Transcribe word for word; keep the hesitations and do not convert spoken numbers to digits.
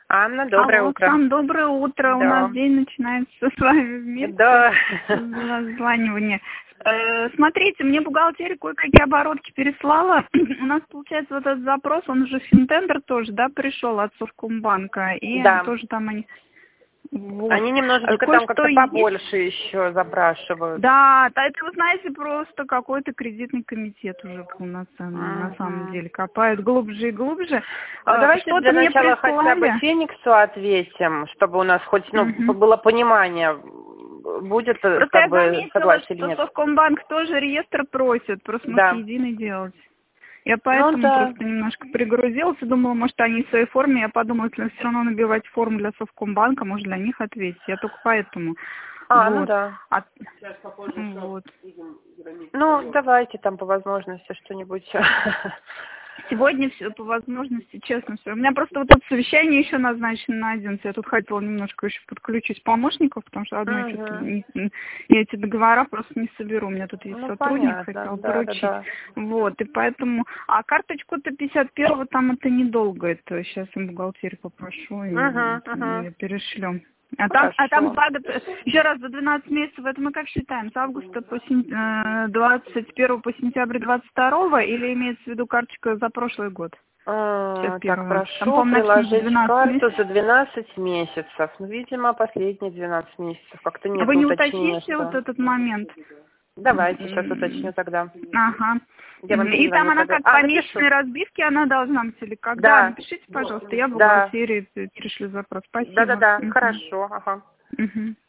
Анна, доброе Алло, утро. Сан, доброе утро. Да. У нас день начинается с вами вместе. Да. Названивание. Э, смотрите, мне бухгалтерия кое-какие оборотки переслала. У нас, получается, вот этот запрос, он уже финтендер тоже, да, пришел от Совкомбанка. И Да. тоже там они... Вот. Они немножечко там как-то побольше еще запрашивают. Да, да, это, вы знаете, просто какой-то кредитный комитет уже полноценный, Uh-huh. на самом деле, копают глубже и глубже. Ну, давайте Что-то для мне начала прислали. хотя бы Фениксу ответим, чтобы у нас хоть, ну, Uh-huh. было понимание, будет Просто как я бы заметила, согласие или что нет. Совкомбанк тоже реестр просит, просто Да. может единый делать. Я поэтому Ну, да. просто немножко перегрузилась и думала, может, они в своей форме. Я подумала, если все равно набивать форму для Совкомбанка, может, для них ответить. Я только поэтому. А, вот. ну да. А... Вот. Ну, давайте там по возможности что-нибудь. Сегодня все по возможности, честно все. У меня просто вот это совещание еще назначено на одиннадцать. Я тут хотела немножко еще подключить помощников, потому что одной Uh-huh. что-то не, я эти договора просто не соберу. У меня тут есть Ну, сотрудник, понятно. хотел Да, поручить. да, да. Вот, и поэтому... А карточку-то пятьдесят первого там это недолго. Это сейчас им бухгалтерию попрошу и Uh-huh, мы uh-huh. ее перешлем. А там, а там за год, еще раз, за двенадцать месяцев, это мы как считаем, с августа по сентябрь, двадцать первого по сентябрь двадцать второго, или имеется в виду карточка за прошлый год? А, так, прошу там, приложить карту месяцев. за двенадцать месяцев. Ну, видимо, последние двенадцать месяцев. Как-то нет Вы не уточнения, уточните что... вот этот момент? Давайте, сейчас уточню тогда. Ага. Я вам И там перезвоню она тогда. как А, по месячной напишу. разбивке она должна быть или когда? Да. Напишите, пожалуйста, я Да. бухгалтерии пришлю запрос. Спасибо. Да-да-да, Мгм. хорошо, ага. Мгм.